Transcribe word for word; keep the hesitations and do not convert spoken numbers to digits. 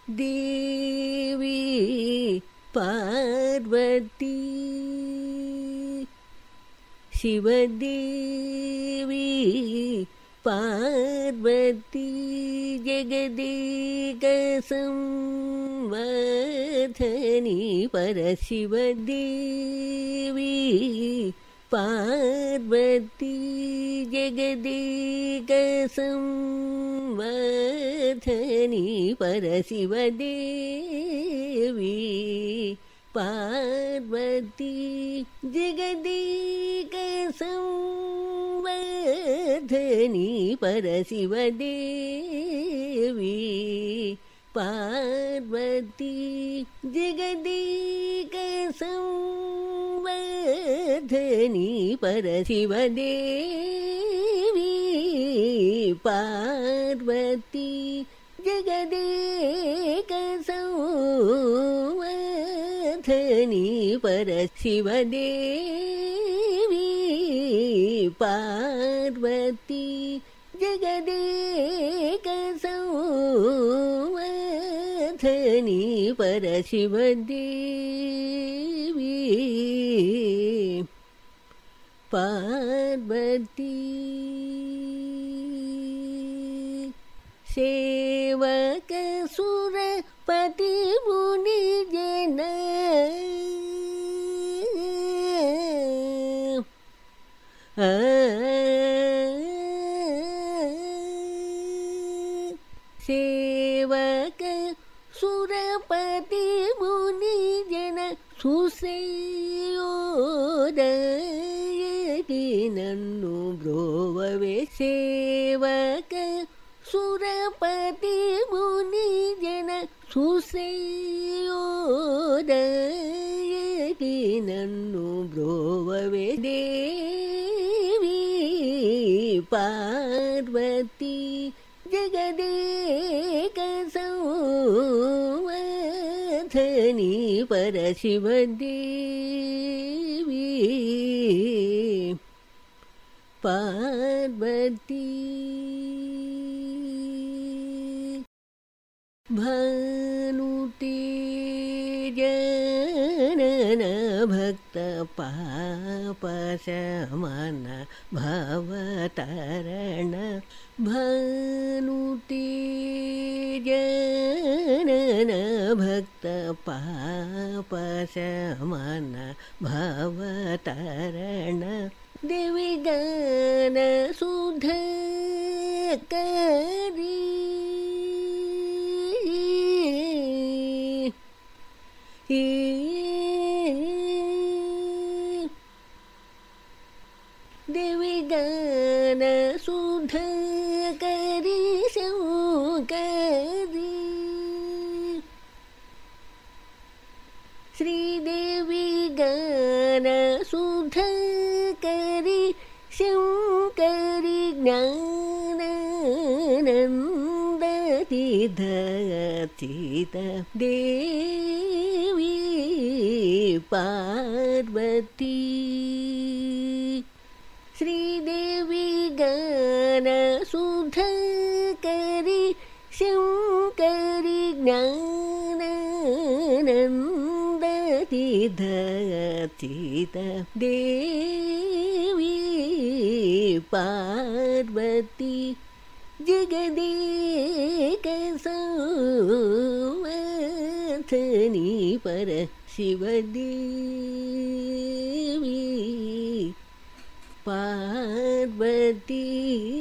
देवी पार्वती शिवदेवी पार्वती जगदेक संवर्धनी परशिवदेवी पार्वती जगदेक संवर्धनी परशिवदेवी पार्वती जगदेक संवर्धनी परशिवदेवी पार्वती जगदेक संवर्धनी परशिवदेवी पार्वती जगदेक संवर्धनी परशिवदेवी पार्वती जगदेक संवर्धनी परशिवदेवी पार्वती सेवक सुरपति मुनि जन सेवक सुरपति मुनि जन सुसेयोदयति नन्नु ब्रोववे सेवक सुरपति मुनि जन सुसेयोदयति नन्नु ब्रोववे देवी पार्वती जगदेक संवर्धनी परशिवदेवी पार्वती भानुतेजनन भक्त पापशमन भवतरण भानुतेजनन भक्त पापशमन भवतरण देवी गान सुधकरी देवी गान सुधकरी शंकरी श्रीदेवी गान सुधकरी शंकरी ज्ञानानन्दतीर्थ देवी पार्वती श्रीदेवी गान सुधकरी शंकरी ज्ञानानन्दतीर्थ देवी पार्वती जगदेक संवर्धनी परशिवदेवी पार्वती